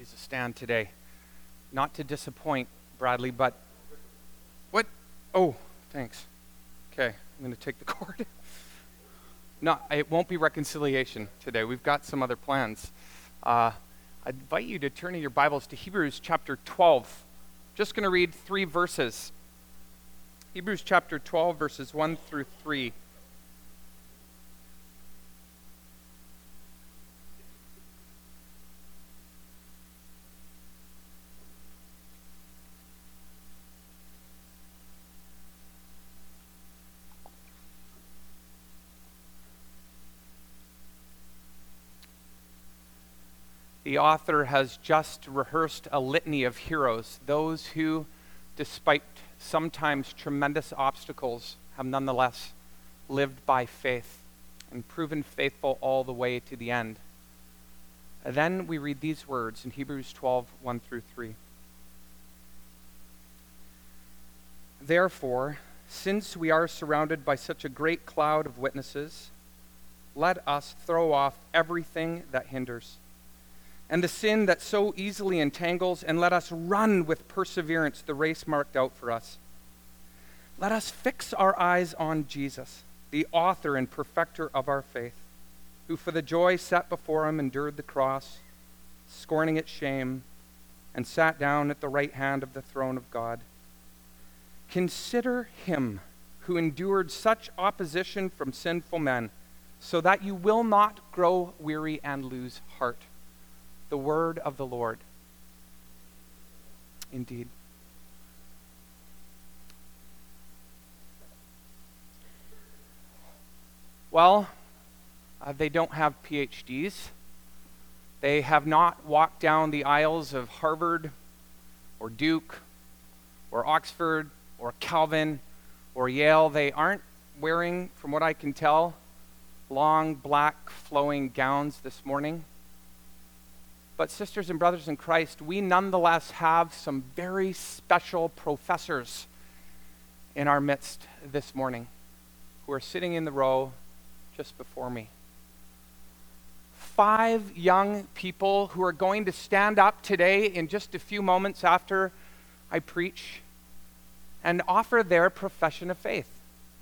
please stand today. Not to disappoint Bradley, but what? Oh, thanks. Okay, I'm going to take the cord. No, it won't be reconciliation today. We've got some other plans. I invite you to turn in your Bibles to Hebrews chapter 12. Just going to read 3 verses. Hebrews chapter 12, verses 1 through 3. The author has just rehearsed a litany of heroes, those who, despite sometimes tremendous obstacles, have nonetheless lived by faith and proven faithful all the way to the end. And then we read these words in Hebrews 12, 1 through 3. Therefore, since we are surrounded by such a great cloud of witnesses, let us throw off everything that hinders and the sin that so easily entangles, and let us run with perseverance the race marked out for us. Let us fix our eyes on Jesus, the author and perfecter of our faith, who for the joy set before him endured the cross, scorning its shame, and sat down at the right hand of the throne of God. Consider him who endured such opposition from sinful men, so that you will not grow weary and lose heart. The word of the Lord. Indeed. Well, they don't have PhDs. They have not walked down the aisles of Harvard or Duke or Oxford or Calvin or Yale. They aren't wearing, from what I can tell, long black flowing gowns this morning. But sisters and brothers in Christ, we nonetheless have some very special professors in our midst this morning who are sitting in the row just before me. 5 young people who are going to stand up today in just a few moments after I preach and offer their profession of faith.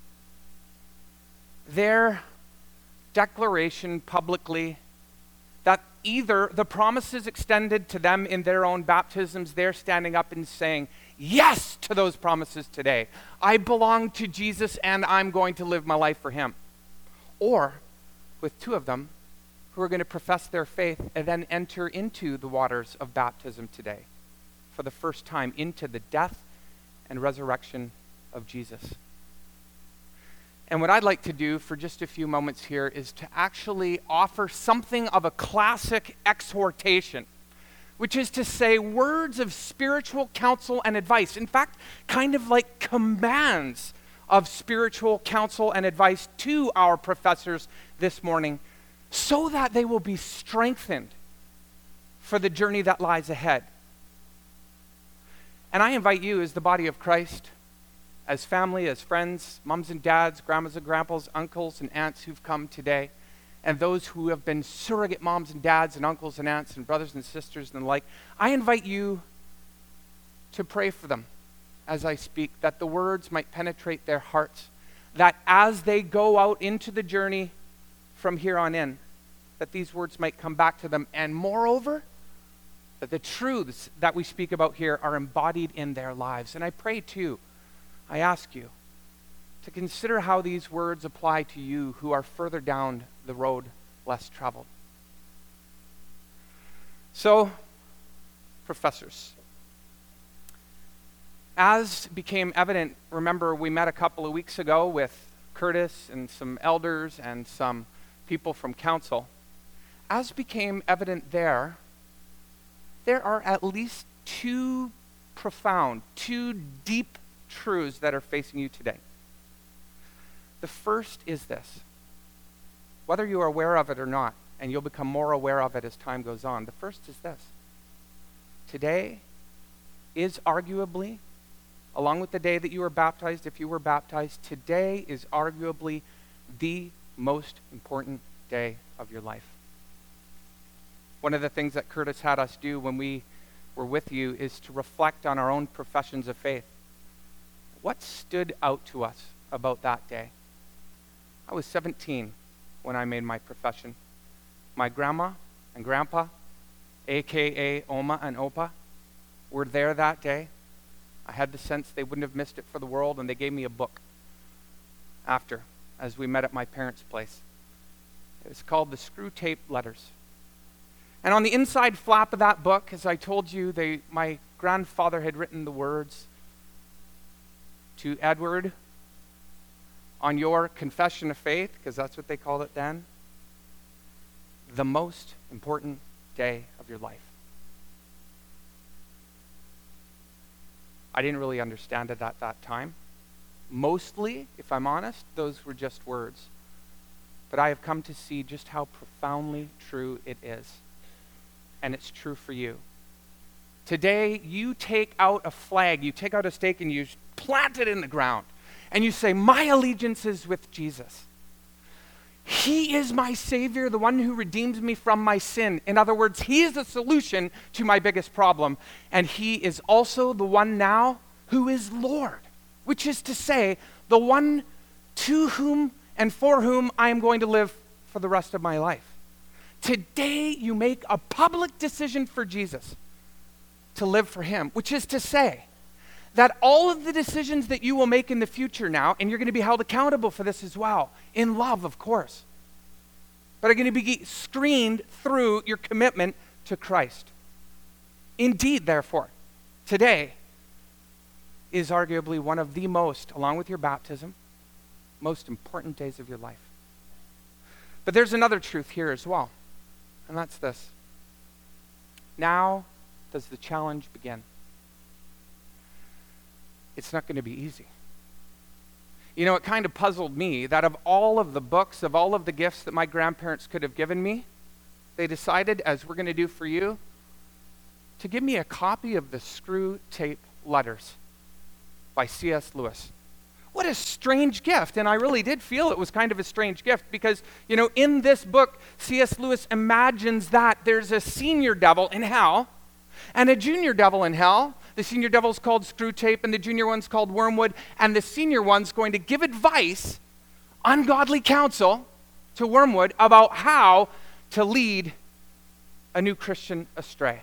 Their declaration publicly that either the promises extended to them in their own baptisms, they're standing up and saying yes to those promises today. I belong to Jesus and I'm going to live my life for him. Or with 2 of them who are going to profess their faith and then enter into the waters of baptism today for the first time into the death and resurrection of Jesus. And what I'd like to do for just a few moments here is to actually offer something of a classic exhortation, which is to say words of spiritual counsel and advice. In fact, kind of like commands of spiritual counsel and advice to our professors this morning, so that they will be strengthened for the journey that lies ahead. And I invite you as the body of Christ, as family, as friends, moms and dads, grandmas and grandpas, uncles and aunts who've come today, and those who have been surrogate moms and dads and uncles and aunts and brothers and sisters and the like, I invite you to pray for them as I speak, that the words might penetrate their hearts, that as they go out into the journey from here on in, that these words might come back to them, and moreover, that the truths that we speak about here are embodied in their lives. And I pray too, I ask you to consider how these words apply to you who are further down the road less traveled. So, professors, as became evident, remember we met a couple of weeks ago with Curtis and some elders and some people from council. As became evident there are at least 2 profound, 2 deep truths that are facing you today. The first is this. Whether you are aware of it or not, and you'll become more aware of it as time goes on, the first is this. Today is arguably, along with the day that you were baptized, if you were baptized, today is arguably the most important day of your life. One of the things that Curtis had us do when we were with you is to reflect on our own professions of faith. What stood out to us about that day? I was 17 when I made my profession. My grandma and grandpa, aka Oma and Opa, were there that day. I had the sense they wouldn't have missed it for the world, and they gave me a book after, as we met at my parents' place. It was called The Screwtape Letters. And on the inside flap of that book, as I told you, my grandfather had written the words, "To Edward, on your confession of faith," because that's what they called it then, "the most important day of your life." I didn't really understand it at that time. Mostly, if I'm honest, those were just words. But I have come to see just how profoundly true it is. And it's true for you. Today, you take out a flag, you take out a stake, and you plant it in the ground. And you say, my allegiance is with Jesus. He is my Savior, the one who redeems me from my sin. In other words, He is the solution to my biggest problem. And He is also the one now who is Lord, which is to say, the one to whom and for whom I am going to live for the rest of my life. Today, you make a public decision for Jesus to live for Him, which is to say that all of the decisions that you will make in the future now, and you're going to be held accountable for this as well, in love, of course, but are going to be screened through your commitment to Christ. Indeed, therefore, today is arguably one of the most, along with your baptism, most important days of your life. But there's another truth here as well, and that's this. Now does the challenge begin. It's not going to be easy. You know, it kind of puzzled me that of all of the books, of all of the gifts that my grandparents could have given me, they decided, as we're going to do for you, to give me a copy of the Screwtape Letters by C.S. Lewis. What a strange gift. And I really did feel it was kind of a strange gift because, you know, in this book, C.S. Lewis imagines that there's a senior devil in hell and a junior devil in hell. The senior devil's called Screwtape and the junior one's called Wormwood, and the senior one's going to give advice, ungodly counsel, to Wormwood about how to lead a new Christian astray.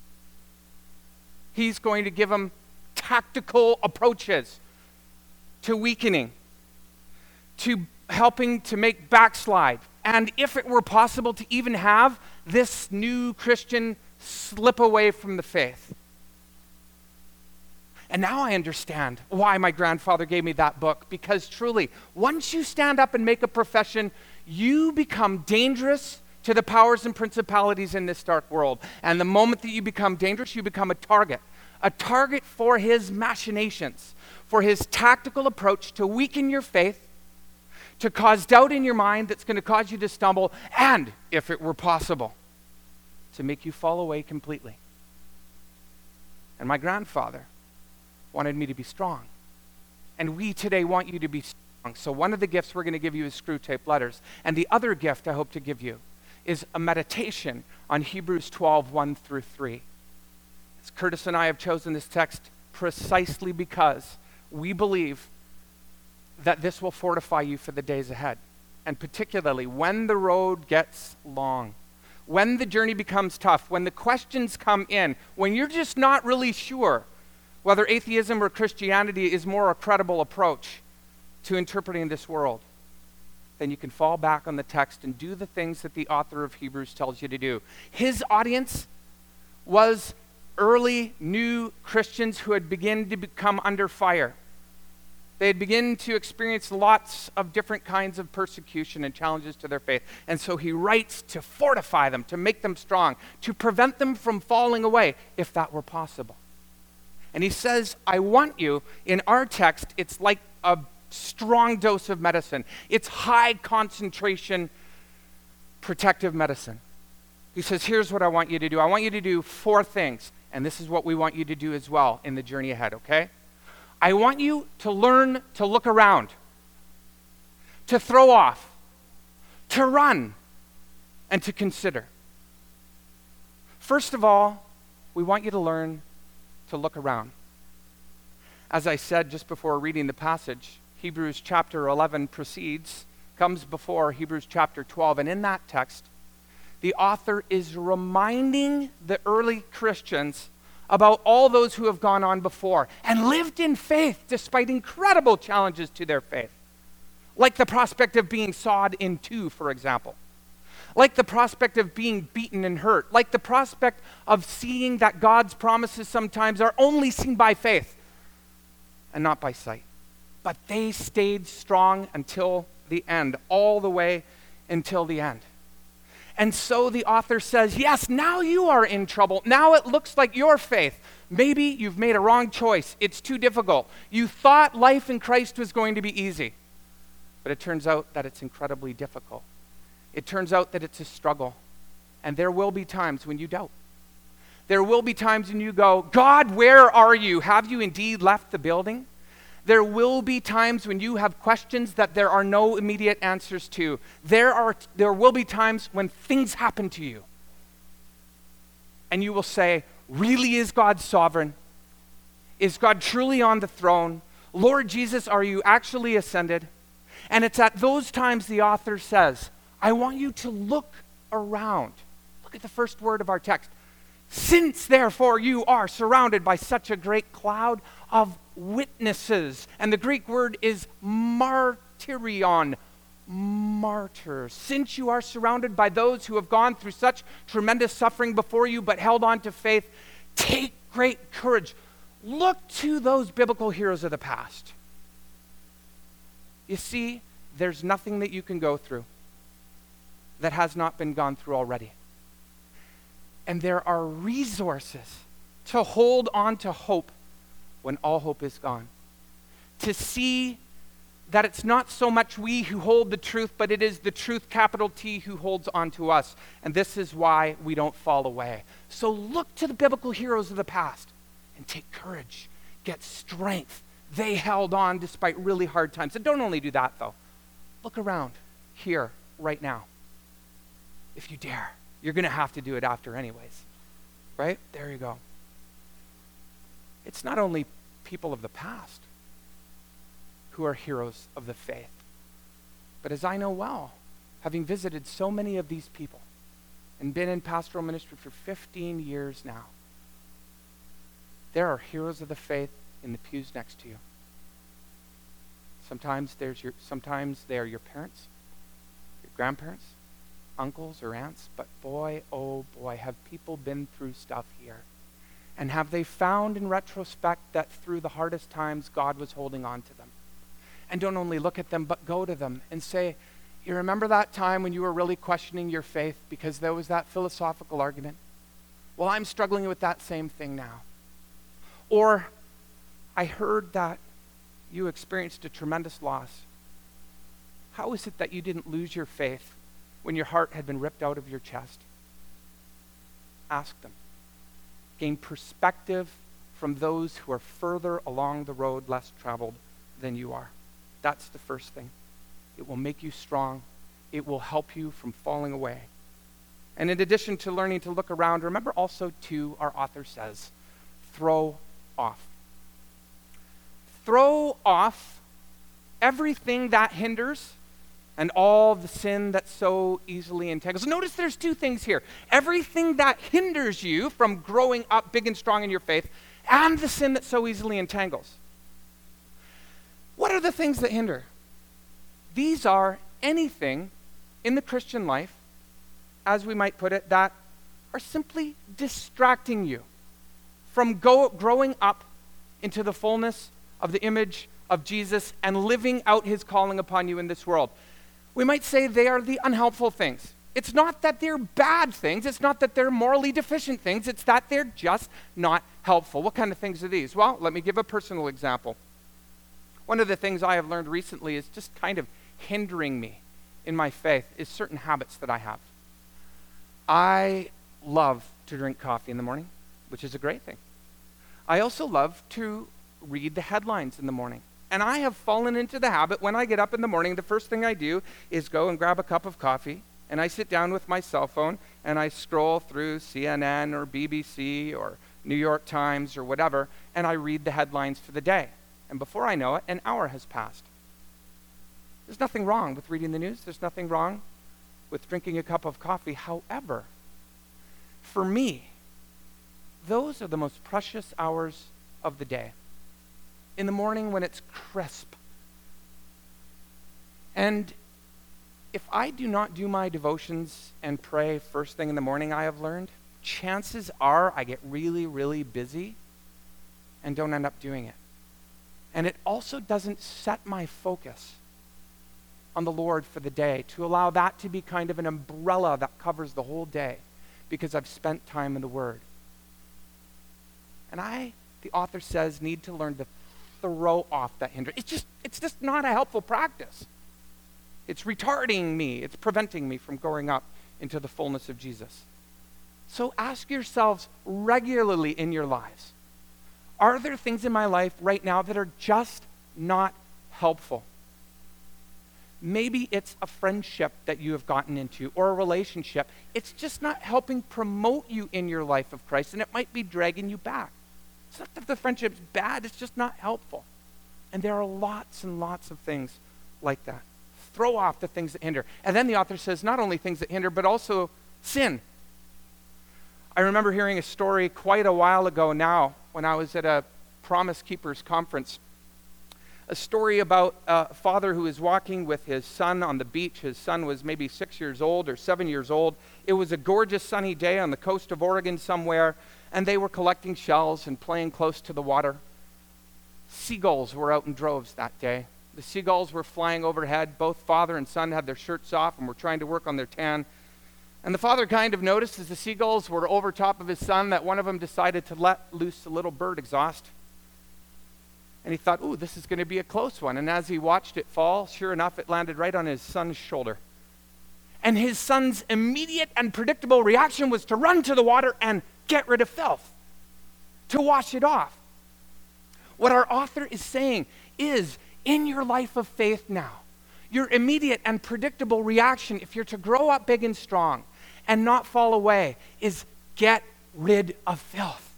He's going to give him tactical approaches to weakening, to helping to make backslide, and if it were possible to even have this new Christian slip away from the faith. And now I understand why my grandfather gave me that book, because truly, once you stand up and make a profession, you become dangerous to the powers and principalities in this dark world. And the moment that you become dangerous, you become a target for his machinations, for his tactical approach to weaken your faith, to cause doubt in your mind that's going to cause you to stumble, and, if it were possible, to make you fall away completely. And my grandfather wanted me to be strong. And we today want you to be strong. So one of the gifts we're going to give you is Screwtape Letters. And the other gift I hope to give you is a meditation on Hebrews 12, 1 through 3. As Curtis and I have chosen this text precisely because we believe that this will fortify you for the days ahead. And particularly when the road gets long, when the journey becomes tough, when the questions come in, when you're just not really sure whether atheism or Christianity is more a credible approach to interpreting this world, then you can fall back on the text and do the things that the author of Hebrews tells you to do. His audience was early new Christians who had begun to become under fire. They had begun to experience lots of different kinds of persecution and challenges to their faith. And so he writes to fortify them, to make them strong, to prevent them from falling away, if that were possible. And he says, I want you, in our text, it's like a strong dose of medicine. It's high concentration protective medicine. He says, here's what I want you to do. I want you to do 4 things. And this is what we want you to do as well in the journey ahead, okay? I want you to learn to look around, to throw off, to run, and to consider. First of all, we want you to learn to look around. As I said just before reading the passage, Hebrews chapter 11 comes before Hebrews chapter 12, and in that text, the author is reminding the early Christians about all those who have gone on before and lived in faith despite incredible challenges to their faith. Like the prospect of being sawed in two, for example. Like the prospect of being beaten and hurt. Like the prospect of seeing that God's promises sometimes are only seen by faith and not by sight. But they stayed strong until the end, all the way until the end. And so the author says, yes, now you are in trouble. Now it looks like your faith. Maybe you've made a wrong choice. It's too difficult. You thought life in Christ was going to be easy. But it turns out that it's incredibly difficult. It turns out that it's a struggle. And there will be times when you doubt. There will be times when you go, God, where are you? Have you indeed left the building? There will be times when you have questions that there are no immediate answers to. There will be times when things happen to you. And you will say, really, is God sovereign? Is God truly on the throne? Lord Jesus, are you actually ascended? And it's at those times the author says, I want you to look around. Look at the first word of our text. Since, therefore, you are surrounded by such a great cloud of witnesses. And the Greek word is martyrion, martyr. Since you are surrounded by those who have gone through such tremendous suffering before you but held on to faith, take great courage. Look to those biblical heroes of the past. You see, there's nothing that you can go through that has not been gone through already. And there are resources to hold on to hope when all hope is gone. To see that it's not so much we who hold the truth, but it is the truth, capital T, who holds on to us. And this is why we don't fall away. So look to the biblical heroes of the past and take courage, get strength. They held on despite really hard times. And don't only do that, though. Look around here, right now. If you dare. You're going to have to do it after anyways. Right? There you go. It's not only people of the past who are heroes of the faith, but as I know well, having visited so many of these people and been in pastoral ministry for 15 years now, there are heroes of the faith in the pews next to you. Sometimes they are your parents, your grandparents, uncles or aunts, but boy, oh boy, have people been through stuff here. And have they found in retrospect that through the hardest times, God was holding on to them? And don't only look at them, but go to them and say, you remember that time when you were really questioning your faith because there was that philosophical argument? Well, I'm struggling with that same thing now. Or, I heard that you experienced a tremendous loss. How is it that you didn't lose your faith when your heart had been ripped out of your chest? Ask them. Gain perspective from those who are further along the road, less traveled than you are. That's the first thing. It will make you strong. It will help you from falling away. And in addition to learning to look around, remember also too, our author says, throw off. Throw off everything that hinders and all the sin that so easily entangles. Notice there's two things here. Everything that hinders you from growing up big and strong in your faith, and the sin that so easily entangles. What are the things that hinder? These are anything in the Christian life, as we might put it, that are simply distracting you from growing up into the fullness of the image of Jesus and living out his calling upon you in this world. We might say they are the unhelpful things. It's not that they're bad things. It's not that they're morally deficient things. It's that they're just not helpful. What kind of things are these? Well, let me give a personal example. One of the things I have learned recently is just kind of hindering me in my faith is certain habits that I have. I love to drink coffee in the morning, which is a great thing. I also love to read the headlines in the morning. And I have fallen into the habit when I get up in the morning, the first thing I do is go and grab a cup of coffee And I sit down with my cell phone and I scroll through CNN or BBC or New York Times or whatever, and I read the headlines for the day. And before I know it, an hour has passed. There's nothing wrong with reading the news. There's nothing wrong with drinking a cup of coffee. However, for me, those are the most precious hours of the day. In the morning when it's crisp. And if I do not do my devotions and pray first thing in the morning, I have learned, chances are I get really, really busy and don't end up doing it. And it also doesn't set my focus on the Lord for the day, to allow that to be kind of an umbrella that covers the whole day because I've spent time in the Word. And the author says, need to learn to throw off that hindrance. It's just not a helpful practice. It's retarding me. It's preventing me from growing up into the fullness of Jesus. So ask yourselves regularly in your lives, are there things in my life right now that are just not helpful? Maybe it's a friendship that you have gotten into or a relationship. It's just not helping promote you in your life of Christ, and it might be dragging you back. It's not that the friendship's bad, it's just not helpful. And there are lots and lots of things like that. Throw off the things that hinder. And then the author says not only things that hinder, but also sin. I remember hearing a story quite a while ago now when I was at a Promise Keepers conference. A story about a father who was walking with his son on the beach. His son was maybe 6 years old or 7 years old. It was a gorgeous sunny day on the coast of Oregon somewhere, and they were collecting shells and playing close to the water. Seagulls were out in droves that day. The seagulls were flying overhead. Both father and son had their shirts off and were trying to work on their tan. And the father kind of noticed as the seagulls were over top of his son that one of them decided to let loose a little bird exhaust. And he thought, ooh, this is going to be a close one. And as he watched it fall, sure enough, it landed right on his son's shoulder. And his son's immediate and predictable reaction was to run to the water and get rid of filth, to wash it off. What our author is saying is, in your life of faith now, your immediate and predictable reaction, if you're to grow up big and strong and not fall away, is get rid of filth.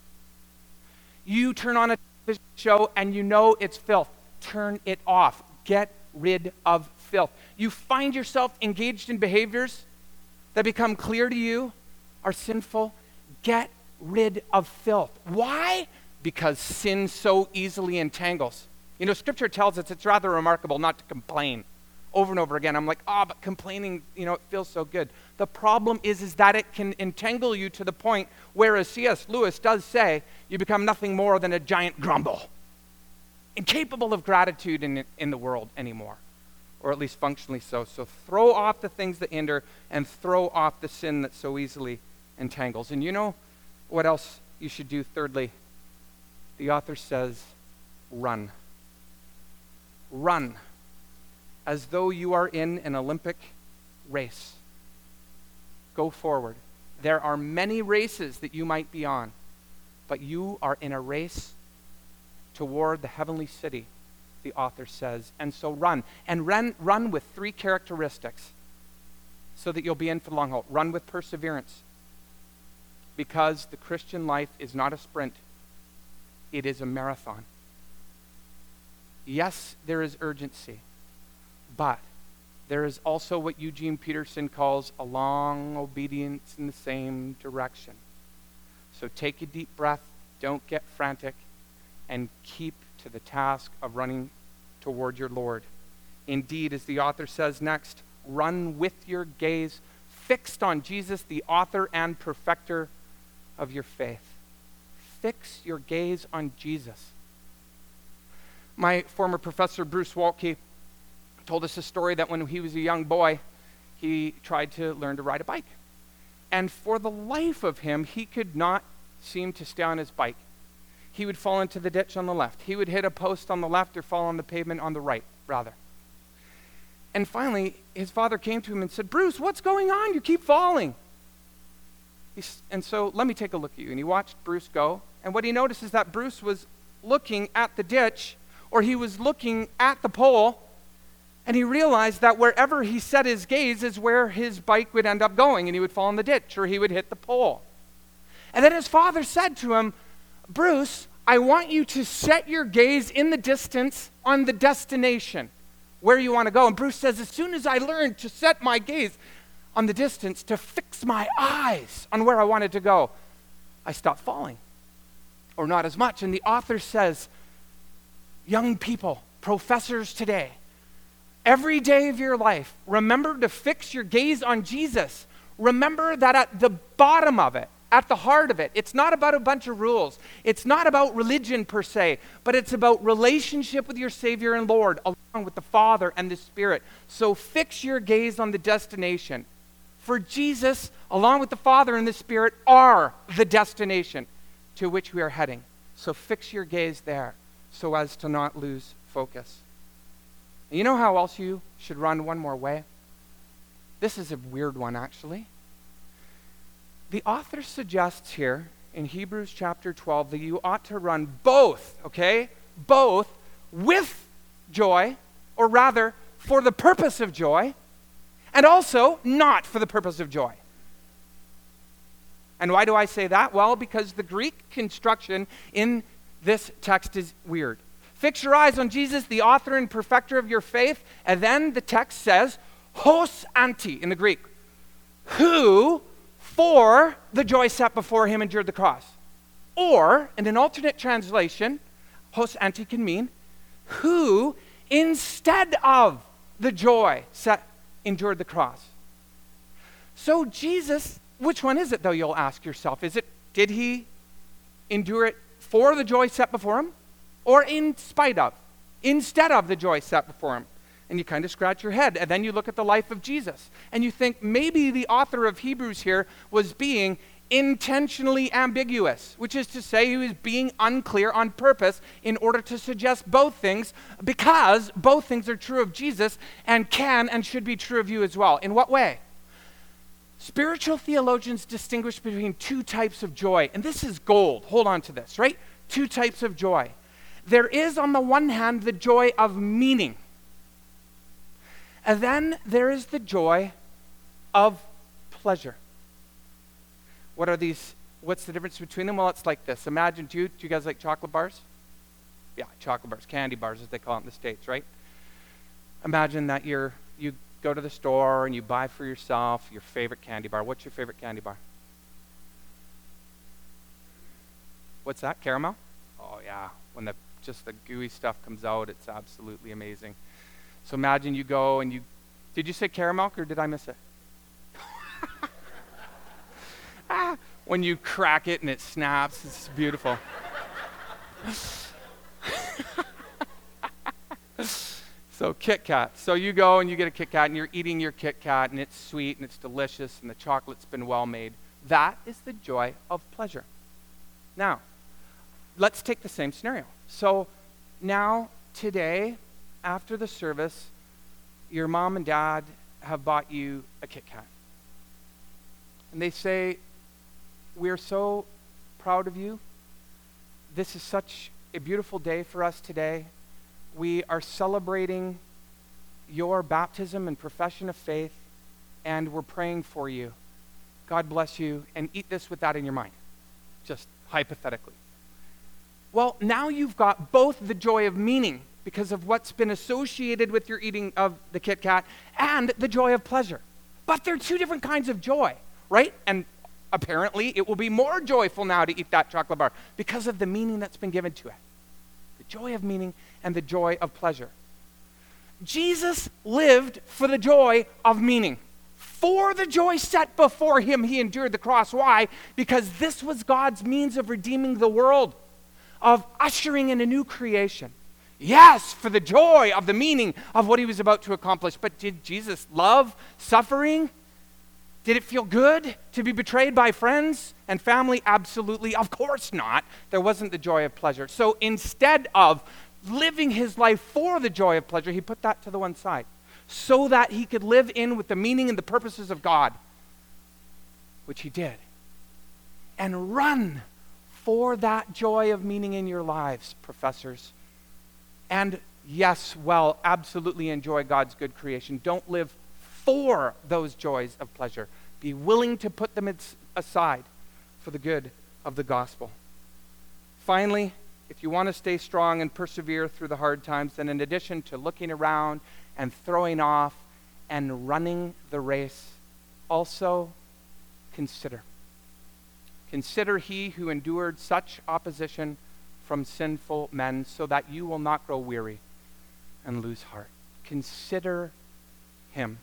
You turn on a television show and you know it's filth. Turn it off. Get rid of filth. You find yourself engaged in behaviors that become clear to you are sinful. Get rid of filth. Why? Because sin so easily entangles. You know, Scripture tells us it's rather remarkable not to complain over and over again. I'm like, but complaining, it feels so good. The problem is that it can entangle you to the point where, as C.S. Lewis does say, you become nothing more than a giant grumble, incapable of gratitude in the world anymore, or at least functionally so. So throw off the things that hinder and throw off the sin that so easily entangles. And you know what else you should do? Thirdly, the author says, run. Run as though you are in an Olympic race. Go forward. There are many races that you might be on, but you are in a race toward the heavenly city, the author says. And so run. And run with three characteristics so that you'll be in for the long haul. Run with perseverance, because the Christian life is not a sprint. It is a marathon. Yes, there is urgency, but there is also what Eugene Peterson calls a long obedience in the same direction. So take a deep breath, don't get frantic, and keep to the task of running toward your Lord. Indeed, as the author says next, run with your gaze fixed on Jesus, the author and perfecter of your faith. Fix your gaze on Jesus. My former professor, Bruce Waltke, told us a story that when he was a young boy, he tried to learn to ride a bike. And for the life of him, he could not seem to stay on his bike. He would fall into the ditch on the left. He would hit a post on the left or fall on the pavement on the right, rather. And finally, his father came to him and said, Bruce, what's going on? You keep falling. And so, let me take a look at you. And he watched Bruce go. And what he noticed is that Bruce was looking at the ditch, or he was looking at the pole, And he realized that wherever he set his gaze is where his bike would end up going, and he would fall in the ditch or he would hit the pole. And then his father said to him, Bruce, I want you to set your gaze in the distance on the destination, where you want to go. And Bruce says, as soon as I learned to set my gaze on the distance, to fix my eyes on where I wanted to go, I stopped falling, or not as much. And the author says, young people, professors today, every day of your life, remember to fix your gaze on Jesus. Remember that at the bottom of it, at the heart of it, it's not about a bunch of rules. It's not about religion per se, but it's about relationship with your Savior and Lord, along with the Father and the Spirit. So fix your gaze on the destination. For Jesus, along with the Father and the Spirit, are the destination to which we are heading. So fix your gaze there so as to not lose focus. And you know how else you should run one more way? This is a weird one, actually. The author suggests here in Hebrews chapter 12 that you ought to run both, okay? Both with joy, or rather, for the purpose of joy, and also not for the purpose of joy. And why do I say that? Well, because the Greek construction in this text is weird. Fix your eyes on Jesus, the author and perfecter of your faith, and then the text says, hos anti in the Greek, who for the joy set before him endured the cross. Or, in an alternate translation, hos anti can mean, who instead of the joy set endured the cross. So Jesus, which one is it though, you'll ask yourself? Is it, did he endure it for the joy set before him? Or in spite of, instead of the joy set before him? And you kind of scratch your head, and then you look at the life of Jesus, and you think maybe the author of Hebrews here was being intentionally ambiguous, which is to say he was being unclear on purpose in order to suggest both things, because both things are true of Jesus and can and should be true of you as well. In what way? Spiritual theologians distinguish between two types of joy, and this is gold. Hold on to this, right? Two types of joy. There is, on the one hand, the joy of meaning. And then there is the joy of pleasure. What are these? What's the difference between them? Well, it's like this. Imagine, do you guys like chocolate bars? Yeah, chocolate bars, candy bars as they call it in the States, right? Imagine that you go to the store and you buy for yourself your favorite candy bar. What's your favorite candy bar? What's that? Caramel? Oh yeah, when just the gooey stuff comes out, it's absolutely amazing. So imagine you go and did you say caramel or did I miss it? When you crack it and it snaps, it's beautiful. So Kit Kat. So you go and you get a Kit Kat and you're eating your Kit Kat and it's sweet and it's delicious and the chocolate's been well made. That is the joy of pleasure. Now, let's take the same scenario. So now, today, after the service, your mom and dad have bought you a Kit Kat. And they say, we're so proud of you. This is such a beautiful day for us today. We are celebrating your baptism and profession of faith, and we're praying for you. God bless you, and eat this with that in your mind, just hypothetically. Well, now you've got both the joy of meaning because of what's been associated with your eating of the Kit Kat and the joy of pleasure. But they're two different kinds of joy, right? And apparently it will be more joyful now to eat that chocolate bar because of the meaning that's been given to it. The joy of meaning and the joy of pleasure. Jesus lived for the joy of meaning. For the joy set before him, he endured the cross. Why? Because this was God's means of redeeming the world, of ushering in a new creation. Yes, for the joy of the meaning of what he was about to accomplish. But did Jesus love suffering? Did it feel good to be betrayed by friends and family? Absolutely. Of course not. There wasn't the joy of pleasure. So instead of living his life for the joy of pleasure, he put that to the one side so that he could live in with the meaning and the purposes of God, which he did. And run for that joy of meaning in your lives, professors. And yes, well, absolutely enjoy God's good creation. Don't live for those joys of pleasure. Be willing to put them aside for the good of the gospel. Finally, if you want to stay strong and persevere through the hard times, then in addition to looking around and throwing off and running the race, also consider he who endured such opposition from sinful men, so that you will not grow weary and lose heart. Consider him.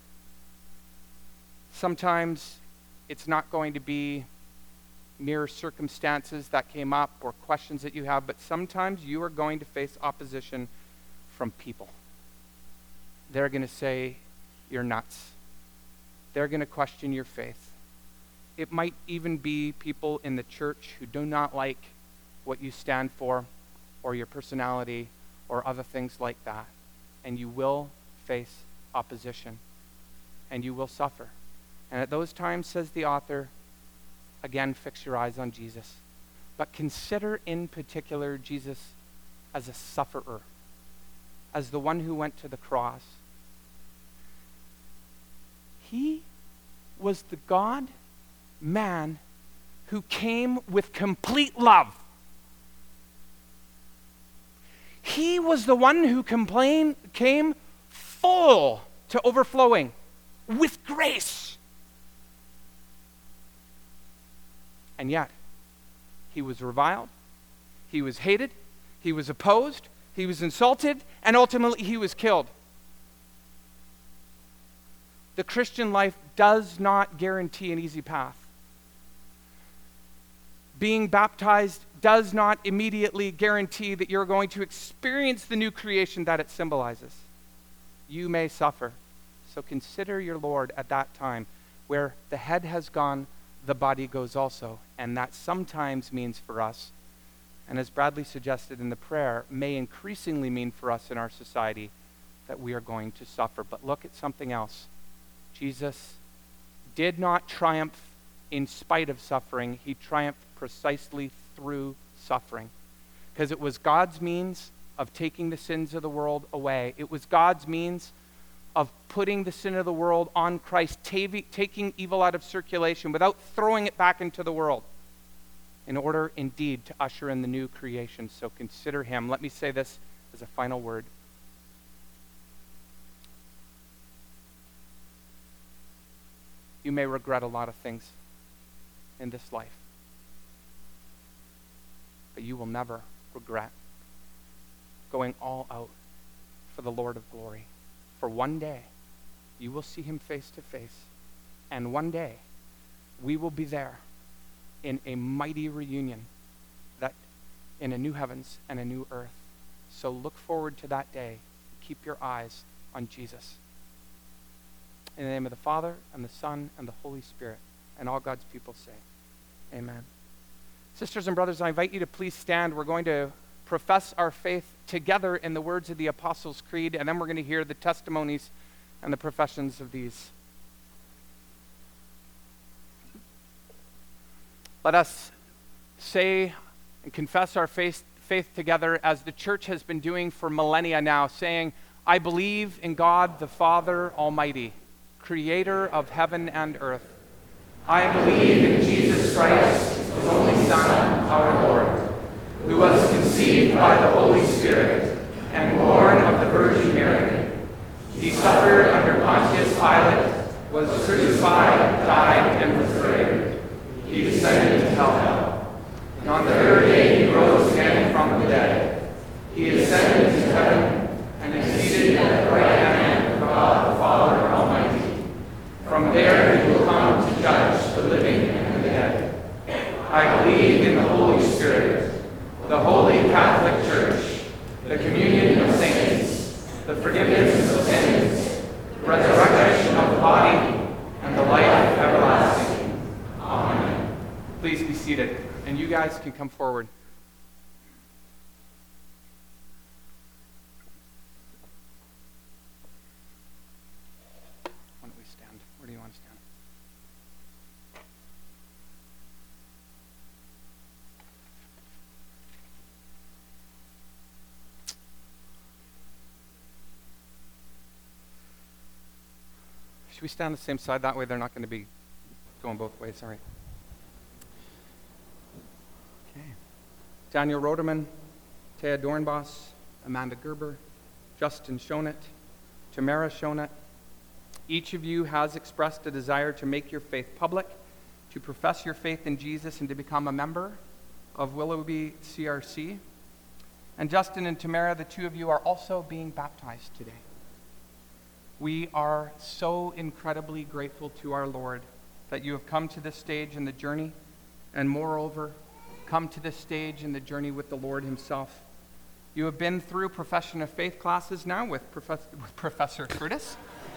Sometimes it's not going to be mere circumstances that came up or questions that you have, but sometimes you are going to face opposition from people. They're going to say you're nuts. They're going to question your faith. It might even be people in the church who do not like what you stand for or your personality or other things like that. And you will face opposition and you will suffer. And at those times, says the author, again, fix your eyes on Jesus. But consider in particular Jesus as a sufferer, as the one who went to the cross. He was the God-man who came with complete love. He was the one who came full to overflowing with grace. And yet, he was reviled, he was hated, he was opposed, he was insulted, and ultimately he was killed. The Christian life does not guarantee an easy path. Being baptized does not immediately guarantee that you're going to experience the new creation that it symbolizes. You may suffer. So consider your Lord at that time. Where the head has gone, the body goes also. And that sometimes means for us, and as Bradley suggested in the prayer, may increasingly mean for us in our society that we are going to suffer. But look at something else. Jesus did not triumph in spite of suffering. He triumphed precisely through suffering. Because it was God's means of taking the sins of the world away. It was God's means of putting the sin of the world on Christ, taking evil out of circulation without throwing it back into the world, in order indeed to usher in the new creation. So consider him. Let me say this as a final word. You may regret a lot of things in this life, but you will never regret going all out for the Lord of glory. For one day, you will see him face to face, and one day, we will be there in a mighty reunion, that in a new heavens and a new earth. So look forward to that day. Keep your eyes on Jesus. In the name of the Father, and the Son, and the Holy Spirit, and all God's people say, amen. Sisters and brothers, I invite you to please stand. We're going to profess our faith together in the words of the Apostles' Creed, and then we're going to hear the testimonies and the professions of these. Let us say and confess our faith together as the church has been doing for millennia now, saying, I believe in God the Father Almighty, creator of heaven and earth. I believe in Jesus Christ, his only Son, our Lord, who was conceived by the Holy Spirit and born of the Virgin Mary. He suffered under Pontius Pilate, was crucified, died, and was buried. He descended to hell. And on the third day he rose again from the dead. He ascended to heaven and is seated at the right hand of God the Father Almighty. From there he will come to judge the living and the dead. I believe in the Holy Spirit, the Holy Catholic Church, the communion of saints, the forgiveness of sins, the resurrection of the body, and the life everlasting. Amen. Please be seated, and you guys can come forward. Why don't we stand? Where do you want to stand? Should we stand on the same side? That way they're not going to be going both ways. All right. Okay. Daniel Roderman, Taya Dornbos, Amanda Gerber, Justin Shonett, Tamara Shonett. Each of you has expressed a desire to make your faith public, to profess your faith in Jesus, and to become a member of Willoughby CRC. And Justin and Tamara, the two of you, are also being baptized today. We are so incredibly grateful to our Lord that you have come to this stage in the journey, and moreover, come to this stage in the journey with the Lord himself. You have been through profession of faith classes now with Professor Curtis.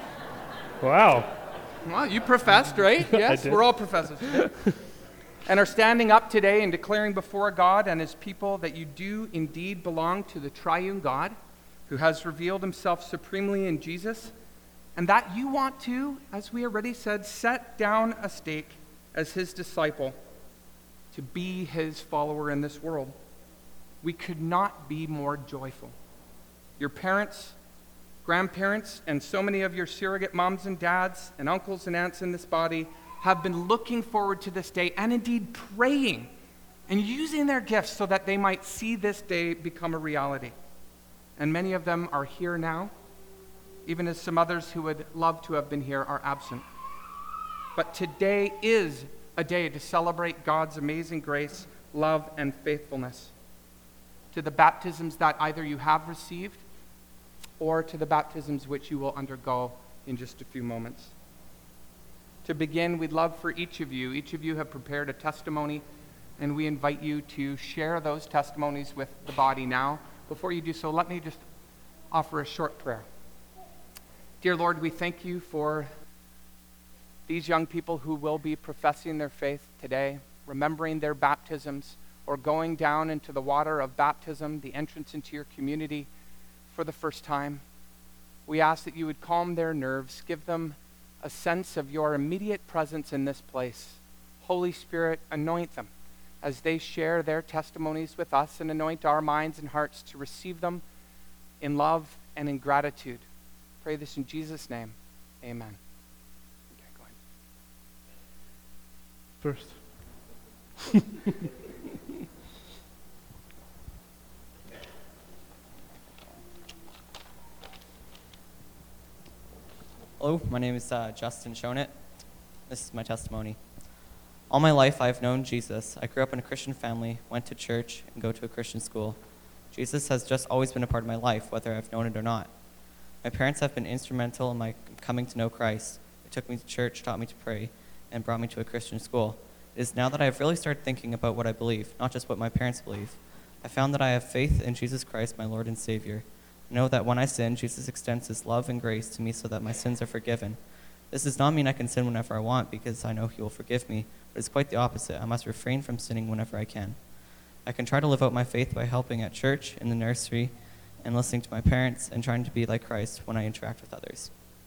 Wow. Well, you professed, right? Yes, we're all professors today. And are standing up today and declaring before God and his people that you do indeed belong to the triune God who has revealed himself supremely in Jesus, and that you want to, as we already said, set down a stake as his disciple to be his follower in this world. We could not be more joyful. Your parents, grandparents, and so many of your surrogate moms and dads and uncles and aunts in this body have been looking forward to this day and indeed praying and using their gifts so that they might see this day become a reality. And many of them are here now, even as some others who would love to have been here are absent. But today is a day to celebrate God's amazing grace, love, and faithfulness. To the baptisms that either you have received or to the baptisms which you will undergo in just a few moments. To begin, we'd love for each of you have prepared a testimony, and we invite you to share those testimonies with the body now. Before you do so, let me just offer a short prayer. Dear Lord, we thank you for these young people who will be professing their faith today, remembering their baptisms, or going down into the water of baptism, the entrance into your community for the first time. We ask that you would calm their nerves, give them a sense of your immediate presence in this place. Holy Spirit, anoint them as they share their testimonies with us, and anoint our minds and hearts to receive them in love and in gratitude. Pray this in Jesus' name. Amen. Okay, go ahead. First. Hello, my name is Justin Shonett. This is my testimony. All my life, I've known Jesus. I grew up in a Christian family, went to church, and go to a Christian school. Jesus has just always been a part of my life, whether I've known it or not. My parents have been instrumental in my coming to know Christ. They took me to church, taught me to pray, and brought me to a Christian school. It is now that I've really started thinking about what I believe, not just what my parents believe. I found that I have faith in Jesus Christ, my Lord and Savior. I know that when I sin, Jesus extends his love and grace to me so that my sins are forgiven. This does not mean I can sin whenever I want, because I know he will forgive me, but it's quite the opposite. I must refrain from sinning whenever I can. I can try to live out my faith by helping at church, in the nursery, and listening to my parents, and trying to be like Christ when I interact with others.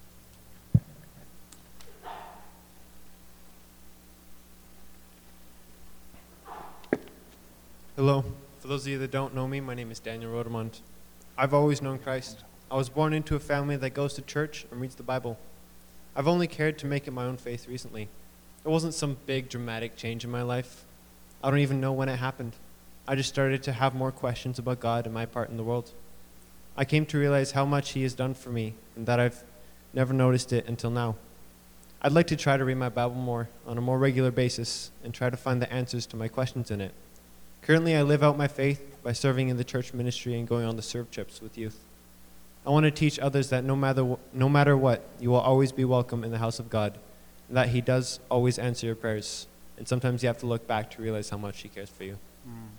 Hello. For those of you that don't know me, my name is Daniel Rodermond. I've always known Christ. I was born into a family that goes to church and reads the Bible. I've only cared to make it my own faith recently. It wasn't some big dramatic change in my life. I don't even know when it happened. I just started to have more questions about God and my part in the world. I came to realize how much he has done for me, and that I've never noticed it until now. I'd like to try to read my Bible more on a more regular basis and try to find the answers to my questions in it. Currently, I live out my faith by serving in the church ministry and going on the serve trips with youth. I want to teach others that no matter what, you will always be welcome in the house of God, and that he does always answer your prayers. And sometimes you have to look back to realize how much he cares for you.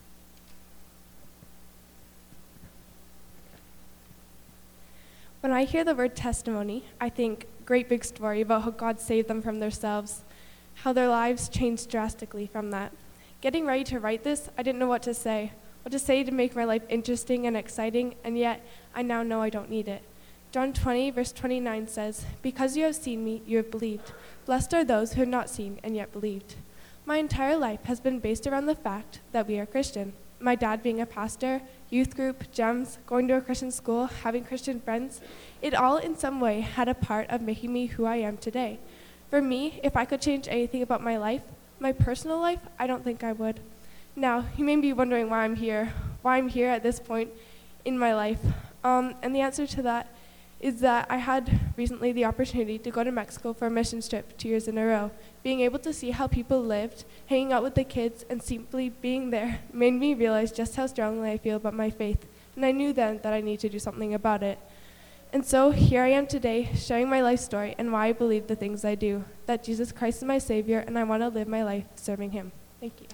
When I hear the word testimony, I think great big story about how God saved them from themselves, how their lives changed drastically from that. Getting ready to write this, I didn't know what to say to make my life interesting and exciting, and yet I now know I don't need it. John 20, verse 29 says, "Because you have seen me, you have believed. Blessed are those who have not seen and yet believed." My entire life has been based around the fact that we are Christian. my dad being a pastor, youth group, GEMS, going to a Christian school, having Christian friends, it all in some way had a part of making me who I am today. For me, if I could change anything about my life, my personal life, I don't think I would. Now, you may be wondering why I'm here at this point in my life. And the answer to that is that I had recently the opportunity to go to Mexico for a mission trip 2 years in a row. Being able to see how people lived, hanging out with the kids, and simply being there made me realize just how strongly I feel about my faith. And I knew then that I need to do something about it. And so here I am today, sharing my life story and why I believe the things I do, that Jesus Christ is my Savior, and I want to live my life serving Him. Thank you.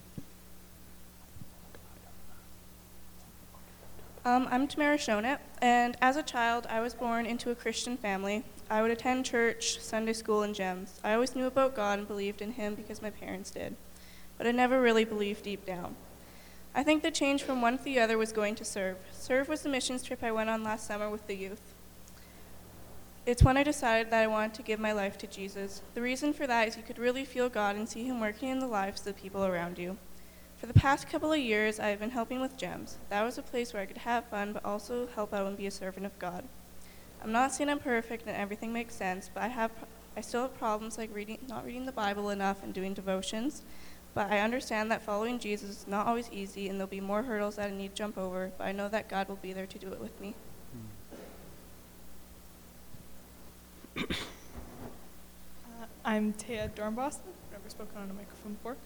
I'm Tamara Shonet, and as a child, I was born into a Christian family. I would attend church, Sunday school, and GEMS. I always knew about God and believed in Him because my parents did, but I never really believed deep down. I think the change from one to the other was going to Serve. Serve was the missions trip I went on last summer with the youth. It's when I decided that I wanted to give my life to Jesus. The reason for that is you could really feel God and see Him working in the lives of the people around you. For the past couple of years, I've been helping with GEMS. That was a place where I could have fun, but also help out and be a servant of God. I'm not saying I'm perfect and everything makes sense, but I still have problems like not reading the Bible enough and doing devotions. But I understand that following Jesus is not always easy, and there'll be more hurdles that I need to jump over, but I know that God will be there to do it with me. I'm Taya Dornbos. I've never spoken on a microphone before.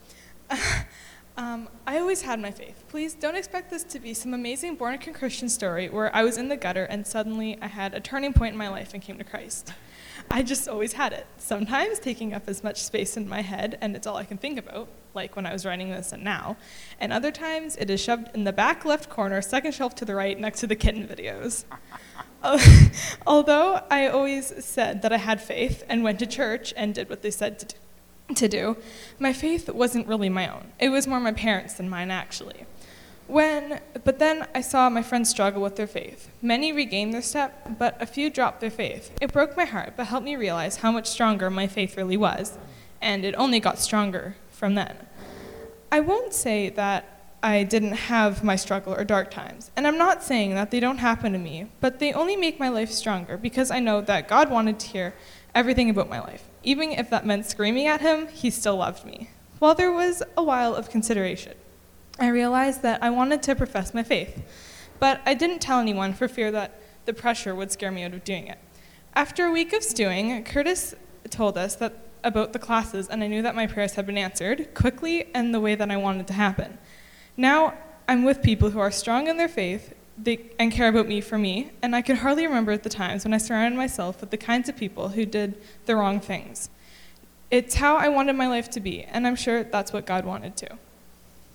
I always had my faith. Please don't expect this to be some amazing born-again Christian story where I was in the gutter and suddenly I had a turning point in my life and came to Christ. I just always had it, sometimes taking up as much space in my head and it's all I can think about, like when I was writing this and now, and other times it is shoved in the back left corner, second shelf to the right, next to the kitten videos. Although I always said that I had faith and went to church and did what they said to do, my faith wasn't really my own. It was more my parents than mine, actually. But then I saw my friends struggle with their faith. Many regained their step, but a few dropped their faith. It broke my heart, but helped me realize how much stronger my faith really was, and it only got stronger from then. I won't say that I didn't have my struggle or dark times, and I'm not saying that they don't happen to me, but they only make my life stronger because I know that God wanted to hear everything about my life. Even if that meant screaming at Him, He still loved me. While there was a while of consideration, I realized that I wanted to profess my faith, but I didn't tell anyone for fear that the pressure would scare me out of doing it. After a week of stewing, Curtis told us about the classes, and I knew that my prayers had been answered quickly and the way that I wanted to happen. Now I'm with people who are strong in their faith and care about me for me, and I can hardly remember the times when I surrounded myself with the kinds of people who did the wrong things. It's how I wanted my life to be, and I'm sure that's what God wanted too.